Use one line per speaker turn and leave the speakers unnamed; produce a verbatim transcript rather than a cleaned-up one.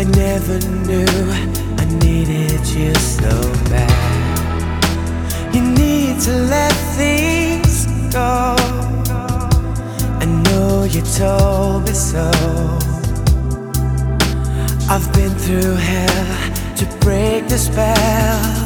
I never knew I needed you so bad. You need to let things go. I know you told me so. I've been through hell to break the spell.